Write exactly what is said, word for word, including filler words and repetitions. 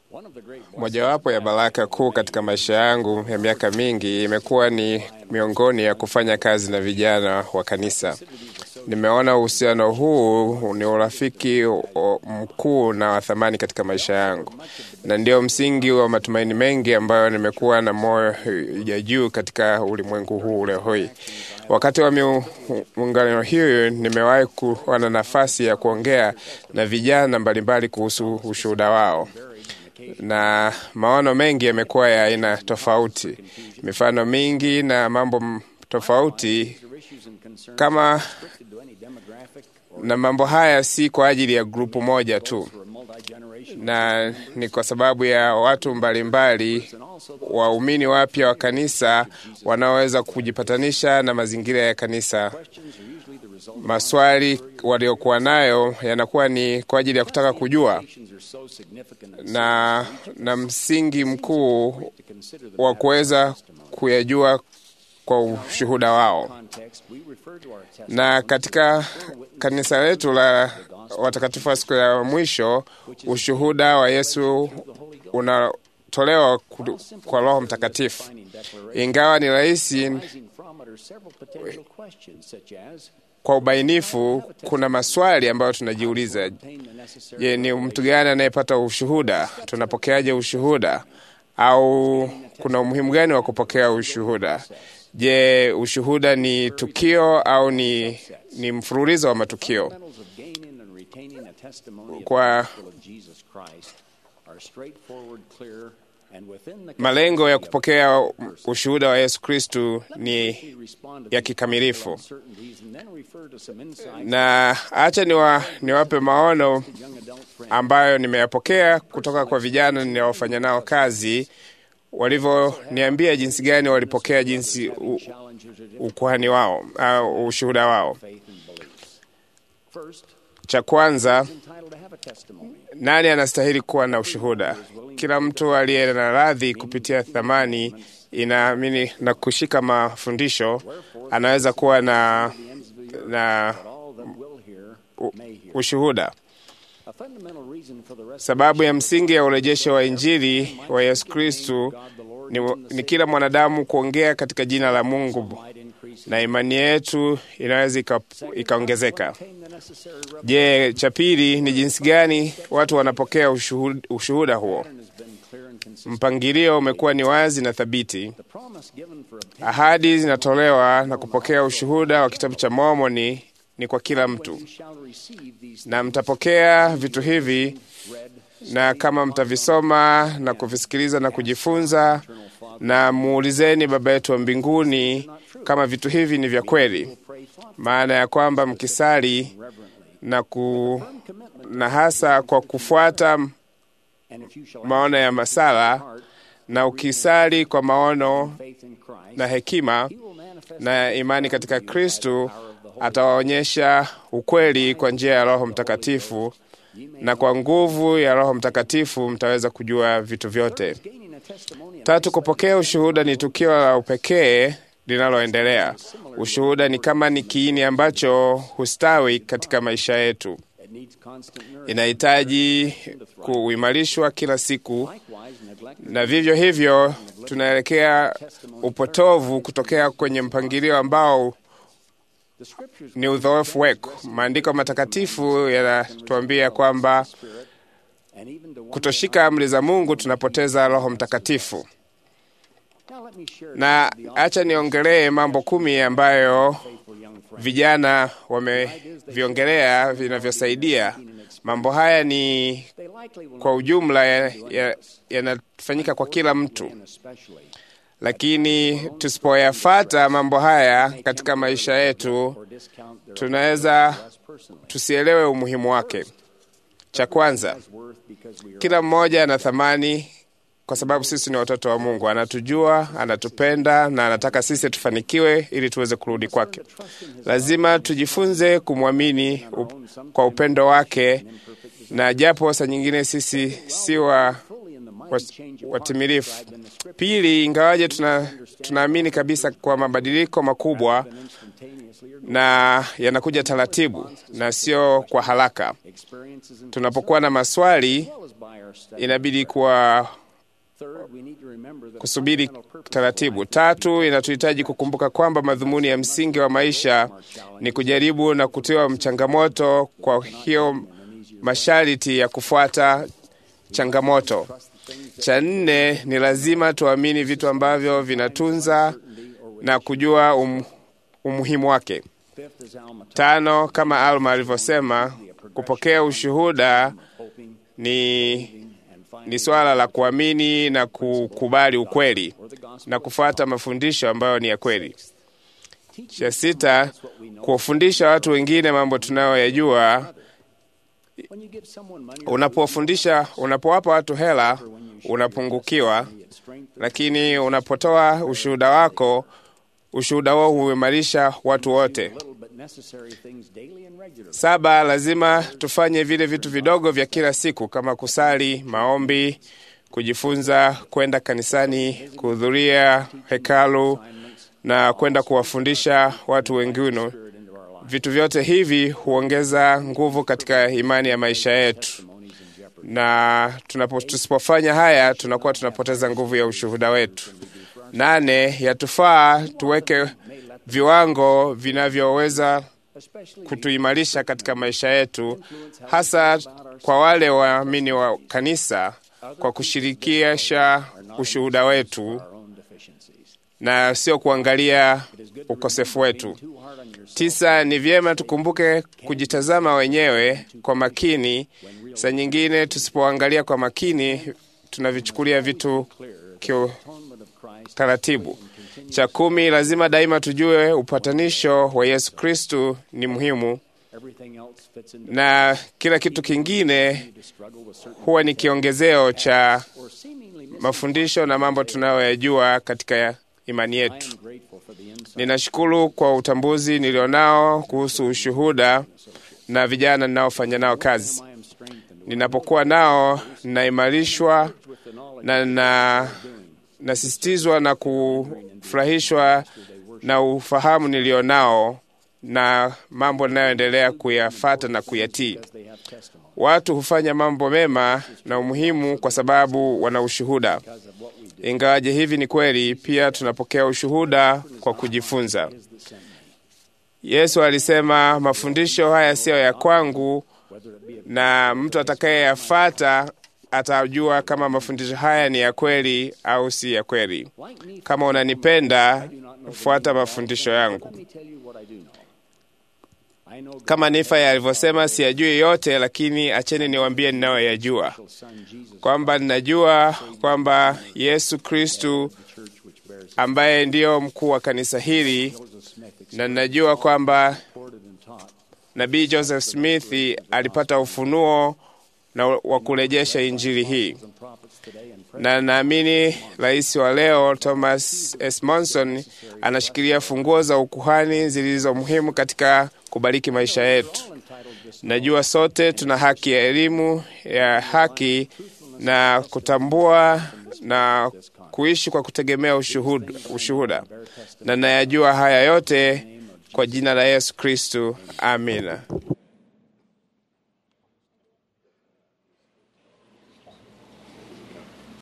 Mojawapo ya baraka kuu katika maisha yangu ya miaka mingi imekuwa ni miongoni ya kufanya kazi na vijana wa kanisa. Nimeona uhusiano huu ni urafiki mkuu na wa thamani katika maisha yangu, na ndio msingi wa matumaini mengi ambayo nimekuwa na moyo ya juu katika ulimwengu huu leo hii. Wakati wa muungano huu nimewahi kuwa na nafasi ya kuongea na vijana mbalimbali kuhusu ushuhuda wao, na maono mengi yamekuwa ya aina tofauti, mifano mingi na mambo tofauti kama na mambo haya si kwa ajili ya grupu moja tu, na ni kwa sababu ya watu mbalimbali, waumini wapya wa kanisa wanaoweza kujipatanisha na mazingira ya kanisa. Maswali waliokuwa nayo yanakuwa ni kwa ajili ya kutaka kujua, na, na msingi mkuu wa kuweza kuyajua kwa ushuhuda wao. Na katika kanisa letu la watakatifu wa siku ya mwisho, ushuhuda wa Yesu unatolewa kwa Roho Mtakatifu. Ingawa ni rahisi kwa ubainifu, kuna maswali ambayo tunajiuliza. Je, ni mtu gani anayepata ushuhuda? Tunapokeaje ushuhuda? Au kuna umuhimu gani wa kupokea ushuhuda? Je, ushuhuda ni tukio au ni, ni mfululizo wa matukio? Kwa malengo ya kupokea ushuhuda wa Yesu Kristo ni ya kikamilifu. Na acha niwa, niwape maono ambayo nimeyapokea kutoka kwa vijana ninaofanya nao kazi, walivyo niambia jinsi gani walipokea jinsi u, ukuhani wao au ushuhuda wao. Cha kwanza, nani anastahili kuwa na ushuhuda? Kila mtu aliye na radhi kupitia thamani inaamini na kushika mafundisho anaweza kuwa na na u, ushuhuda. Sababu ya msingi ya urejesho wa Injili wa Yesu Kristo ni, ni kila mwanadamu kuongea katika jina la Mungu, na imani yetu inaweza ikaongezeka. Je, cha pili ni jinsi gani watu wanapokea ushuhuda, ushuhuda huo? Mpangilio umekuwa ni wazi na thabiti. Ahadi zinatolewa na kupokea ushuhuda wa kitabu cha Mormoni ni kwa kila mtu. Na mtapokea vitu hivi, na kama mtavisoma na kuvisikiliza na kujifunza, na muulizeni Baba yetu wa mbinguni kama vitu hivi ni vya kweli. Maana ya kwamba mkisali na, ku, na hasa kwa kufuata maono ya masala, na ukisali kwa maono na hekima na imani katika Kristo, atawaonyesha ukweli kwa njia ya Roho Mtakatifu, na kwa nguvu ya Roho Mtakatifu mtaweza kujua vitu vyote. Tatu, kupokea ushuhuda ni tukio la upekee linaloendelea. Ushuhuda ni kama ni kiini ambacho hustawi katika maisha yetu. Inahitaji kuimarishwa kila siku, na vivyo hivyo tunaelekea upotovu kutokea kwenye mpangilio ambao ni udhaifu wetu. Maandiko matakatifu yanatuambia kwamba kutoshika amri za Mungu tunapoteza Roho Mtakatifu. Na acha niongelee mambo kumi ambayo vijana wameviongelea vinavyosaidia. Mambo haya ni kwa ujumla yanafanyika ya, ya kwa kila mtu. Lakini tusipoyafuata mambo haya katika maisha yetu, tunaweza tusielewe umuhimu wake. Cha kwanza, kila mmoja ana thamani kwa sababu sisi ni watoto wa Mungu. Anatujua, anatupenda, na anataka sisi tufanikiwe ili tuweze kurudi kwake. Lazima tujifunze kumwamini up, kwa upendo wake, na japo saa nyingine sisi si wa watimilifu. Pili, ingawaje tuna tunaamini kabisa kwa mabadiliko makubwa na yanakuja taratibu na sio kwa haraka. Tunapokuwa na maswali inabidi kuwa kusubiri taratibu. Tatu, inatuhitaji kukumbuka kwamba madhumuni ya msingi wa maisha ni kujaribu na kutiwa mchangamoto, kwa hiyo masharti ya kufuata changamoto. Cha nne, ni lazima tuamini vitu ambavyo vinatunza na kujua um, umuhimu wake. Tano, kama Alma alivyosema, kupokea ushuhuda ni, ni swala la kuamini na kukubali ukweli na kufuata mafundisho ambayo ni ya kweli. Cha sita, kuwafundisha watu wengine mambo tunayoyajua. Unapofundisha, unapowapa watu hela, unapungukiwa, lakini unapotoa ushuhuda wako, ushuhuda wao huimarisha watu wote. Saba, lazima tufanye vile vitu vidogo vya kila siku kama kusali, maombi, kujifunza, kwenda kanisani, kuhudhuria hekalu na kwenda kuwafundisha watu wengine. Vitu vyote hivi huongeza nguvu katika imani ya maisha yetu. Na tunapo tusipofanya haya, tunakuwa tunapoteza nguvu ya ushuhuda wetu. Nane, yatufaa tuweke viwango vinavyoweza kutuimarisha katika maisha yetu, hasa kwa wale waamini wa kanisa, kwa kushirikisha ushuhuda wetu na sio kuangalia ukosefu wetu. Tisa, ni vyema tukumbuke kujitazama wenyewe kwa makini. Saa nyingine tusipoangalia kwa makini, tunavichukulia vitu kio taratibu. Cha kumi, lazima daima tujue upatanisho wa Yesu Kristo ni muhimu, na kila kitu kingine huwa ni kiongezeo cha mafundisho na mambo tunayoyajua katika imani yetu. Ninashukuru kwa utambuzi nilionao kuhusu ushuhuda na vijana ninaofanya nao kazi. Ninapokuwa nao, ninaimarishwa na na nasisitizwa na kufurahishwa na ufahamu nilionao na mambo ninayoendelea kuyafuata na kuyatii. Watu hufanya mambo mema na umuhimu kwa sababu wana ushuhuda. Ingawaje hivi ni kweli, pia tunapokea ushuhuda kwa kujifunza. Yesu alisema, mafundisho haya sio ya kwangu, na mtu atakayeyafuata atajua kama mafundisho haya ni ya kweli au si ya kweli. Kama unanipenda, fuata mafundisho yangu. Kama Nifa alivyosema, siyajui yote, lakini acheni niwaambie ninayoyajua. Kwamba ninajua kwamba Yesu Kristo ambaye ndiyo mkuu wa kanisa hili, na ninajua kwamba Nabii Joseph Smith alipata ufunuo na wa kurejesha injili hii. Na naamini rais wa leo Thomas S. Monson anashikilia funguo za ukuhani zilizo muhimu katika kubariki maisha yetu. Najua sote tuna haki ya elimu ya haki na kutambua na kuishi kwa kutegemea ushuhuda, ushuhuda. Na nayajua haya yote kwa jina la Yesu Kristo. Amina.